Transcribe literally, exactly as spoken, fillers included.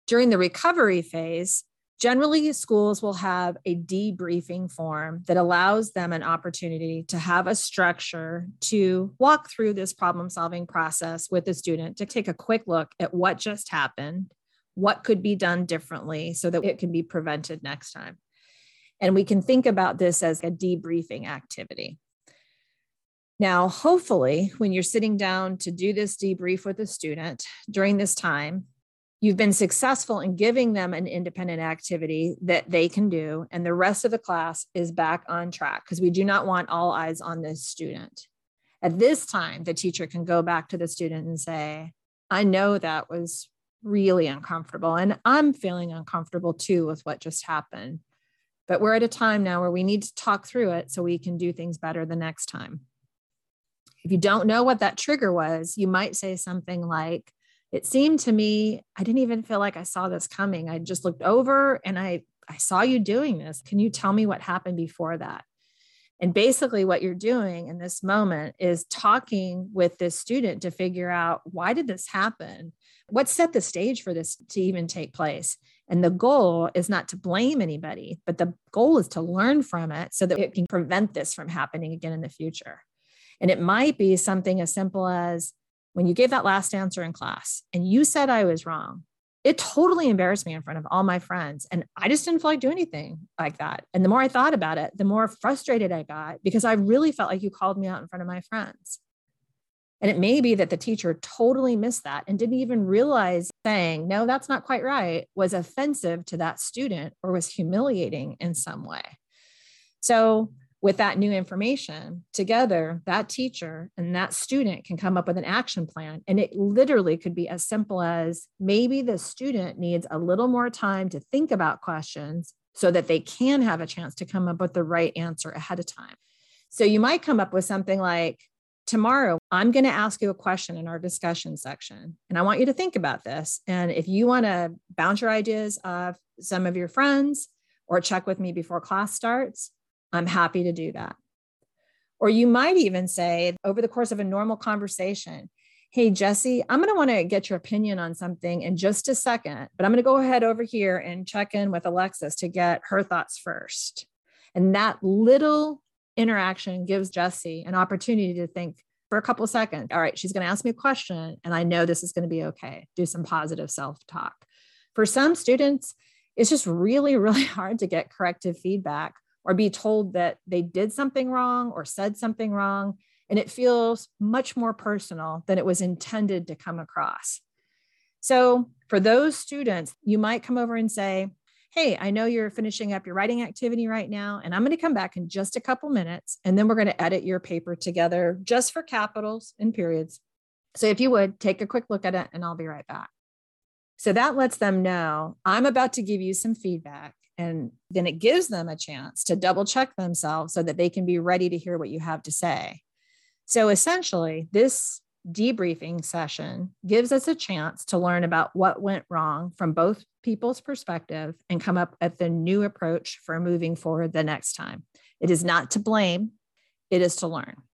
During the recovery phase, generally schools will have a debriefing form that allows them an opportunity to have a structure to walk through this problem-solving process with the student, to take a quick look at what just happened, what could be done differently so that it can be prevented next time. And we can think about this as a debriefing activity. Now, hopefully, when you're sitting down to do this debrief with a student during this time, you've been successful in giving them an independent activity that they can do, and the rest of the class is back on track, because we do not want all eyes on this student. At this time, the teacher can go back to the student and say, I know that was really uncomfortable, and I'm feeling uncomfortable too with what just happened. But we're at a time now where we need to talk through it so we can do things better the next time. If you don't know what that trigger was, you might say something like, it seemed to me, I didn't even feel like I saw this coming. I just looked over and I, I saw you doing this. Can you tell me what happened before that? And basically what you're doing in this moment is talking with this student to figure out, why did this happen? What set the stage for this to even take place? And the goal is not to blame anybody, but the goal is to learn from it so that it can prevent this from happening again in the future. And it might be something as simple as, when you gave that last answer in class and you said I was wrong, it totally embarrassed me in front of all my friends. And I just didn't feel like doing anything like that. And the more I thought about it, the more frustrated I got, because I really felt like you called me out in front of my friends. And it may be that the teacher totally missed that and didn't even realize saying, no, that's not quite right, was offensive to that student or was humiliating in some way. So with that new information, together, that teacher and that student can come up with an action plan. And it literally could be as simple as, maybe the student needs a little more time to think about questions so that they can have a chance to come up with the right answer ahead of time. So you might come up with something like, tomorrow, I'm going to ask you a question in our discussion section, and I want you to think about this. And if you want to bounce your ideas off some of your friends or check with me before class starts, I'm happy to do that. Or you might even say, over the course of a normal conversation, hey, Jesse, I'm going to want to get your opinion on something in just a second, but I'm going to go ahead over here and check in with Alexis to get her thoughts first. And that little interaction gives Jesse an opportunity to think for a couple of seconds. All right, she's going to ask me a question, and I know this is going to be okay. Do some positive self-talk. For some students, it's just really, really hard to get corrective feedback or be told that they did something wrong or said something wrong. And it feels much more personal than it was intended to come across. So for those students, you might come over and say, hey, I know you're finishing up your writing activity right now, and I'm going to come back in just a couple minutes, and then we're going to edit your paper together just for capitals and periods. So if you would, take a quick look at it, and I'll be right back. So that lets them know I'm about to give you some feedback, and then it gives them a chance to double check themselves so that they can be ready to hear what you have to say. So essentially, this debriefing session gives us a chance to learn about what went wrong from both people's perspective and come up with a new approach for moving forward the next time. It is not to blame, it is to learn.